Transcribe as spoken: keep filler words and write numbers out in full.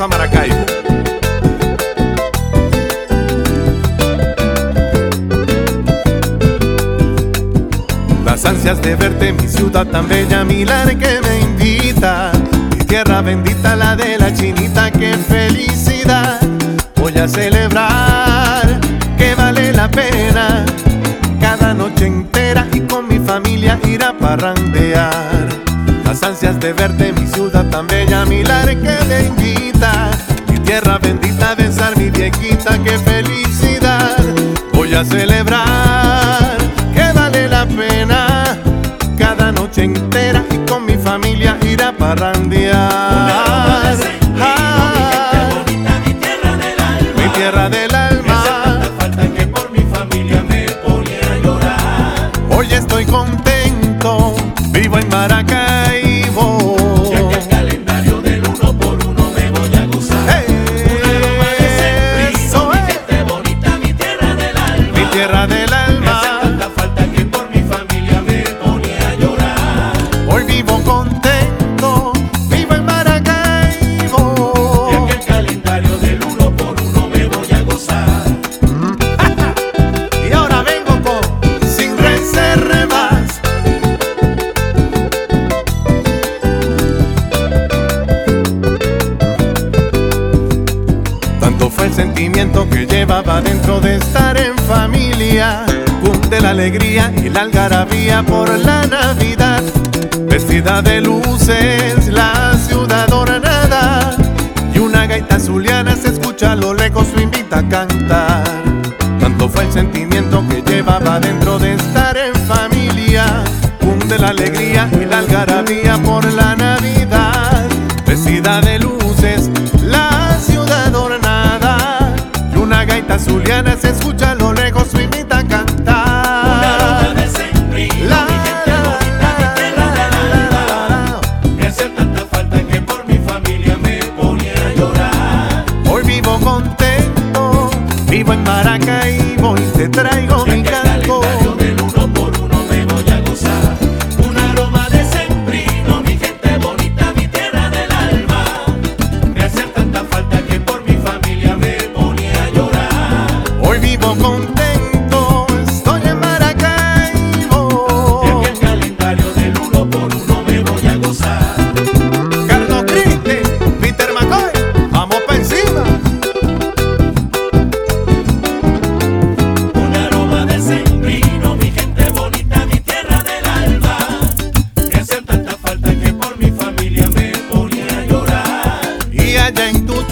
a Maracaibo. Las ansias de verte, mi ciudad tan bella, mi lar que me invita, mi tierra bendita, la de la chinita, qué felicidad. Voy a celebrar que vale la pena cada noche entera y con mi familia ir a parrandear. Las ansias de verte, mi ciudad tan bella, mi lar que me invita, mi tierra bendita, besar mi viejita, qué felicidad. Voy a celebrar que vale la pena cada noche entera y con mi familia ir a parrandear. Ah, mi gente bonita, mi tierra del alma, mi tierra del alma. Me hace tanta falta que por mi familia me ponía a llorar. Hoy estoy contento, vivo en Maracaibo. Y aquí el calendario del uno por uno me voy a gozar. Hey, un aroma de sembrino, mi gente bonita, mi tierra del alma, mi tierra del alma. Me hace tanta falta que por mi familia me ponía a llorar. Hoy vivo contento, vivo en Maracaibo. Y aquí el calendario del uno por uno me voy a gozar. Y ahora vengo con Sin Reservas. Tanto fue el sentimiento que llevaba dentro de estar en familia, cunde la alegría y la algarabía por la Navidad. Vestida de luces, la ciudad ornada, y una gaita zuliana se escucha a lo lejos, lo invita a cantar. Tanto fue el sentimiento que llevaba dentro de estar en familia, cunde la alegría y la algarabía por la Navidad. Vestida de luces, la ciudad ornada, y una gaita zuliana se escucha a lo lejos, lo invita a cantar. Un aroma de sembrino, La, mi gente bonita, mi tierra del alma, me hace tanta falta que por mi familia me ponía a llorar. Hoy vivo contento, vivo en Maracaibo y te traigo mi canto. Calendario del uno por uno me voy a gozar. Un aroma de sembrino, mi gente bonita, mi tierra del alma, me hace tanta falta que por mi familia me ponía a llorar. Hoy vivo contento, estoy en Maracaibo. Y aquí el calendario del uno por uno me voy a gozar. Carlos Cristi, Peter McCoy, vamos pa' encima. Un aroma de sembrino, mi gente bonita, mi tierra del alma, me hace tanta falta que por mi familia me ponía a llorar. Y allá en tu